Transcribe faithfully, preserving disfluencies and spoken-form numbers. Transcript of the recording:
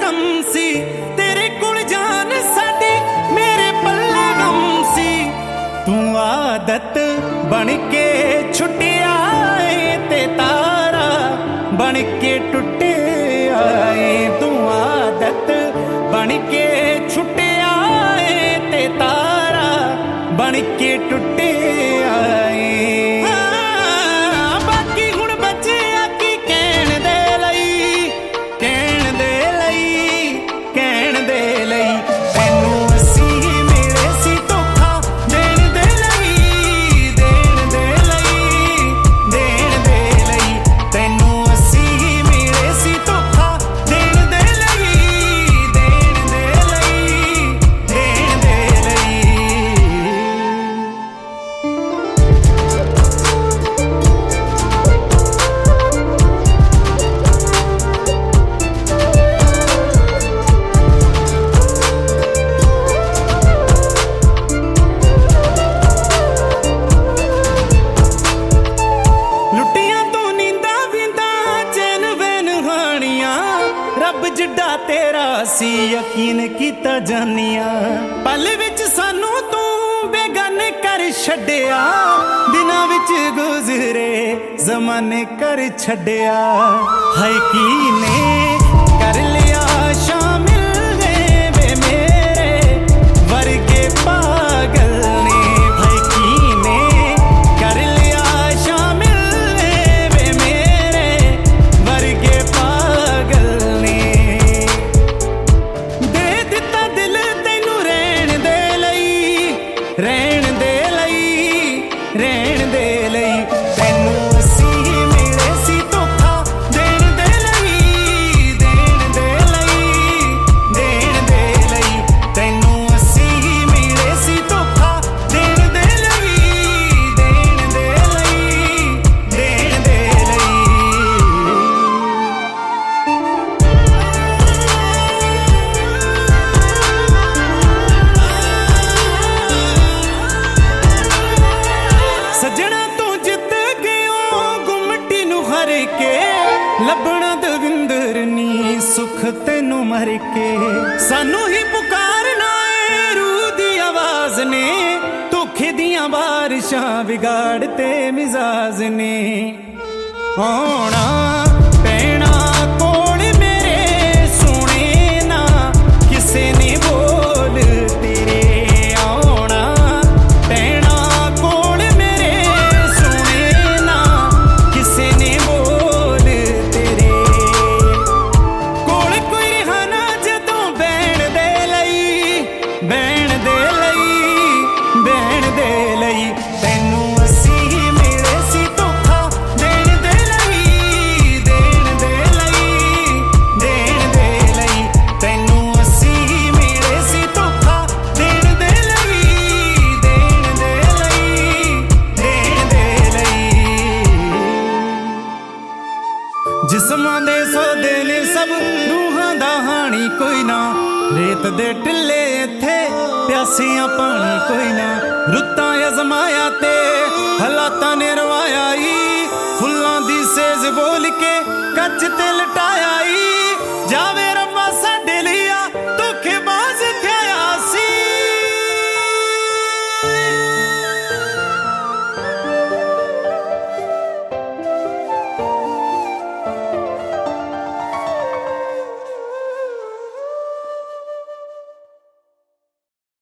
दम सी तेरे कोल जान साडी मेरे पल्ले गम सी तू आदत बन के छुटिया ते तारा बन के टुटे आए तू आदत बन के छुटिया ते तारा बन के टुटे आए रब जिड्डा तेरा सी यकीन कीता जानिया पल विच सानू तू बेगाने कर छड्डिया दिनां विच गुजरे जमाने कर छड्डिया है की ने कर लिया शामिल ने वे मेरे वर्गे पागल ने है की ने कर लिया शामिल ने वे मेरे वर्गे पागल रहन दे लई रहन दे लई तैनू असी मिले सी धोखा देण दे लई देण दे लई देण दे लई तैनू असी मिले सी धोखा देण दे लई देण दे लई देण दे सजना तू जित गयो गुमटी नू हर के लभना दविंदर नी सुख तेनू मर के सानू ही पुकारना है रूह दी आवाज ने धोखे दियां बारिशां बिगाड़ते मिजाज ने आना पैना कोल मेरे सोने ना किसे ने बोल तेरे आना पैना बैण दे लई बैण दे लई तैनू असी मिले सी धोखा देण दे लई देण दे लई देण दे लई तैनू असी मिले सी धोखा देण दे लई देण दे लई देण दे लई जिस्मां दे सौदे ने सब रूहां दा हानी कोई ना रेत दे टिल्ले इत्थे प्यासियां पानी कोई ना रुत्तां अजमाया ते हालातां ने रवाया ई फुल्लां दी सेज बोल के कच्च ते लटाया ई जावे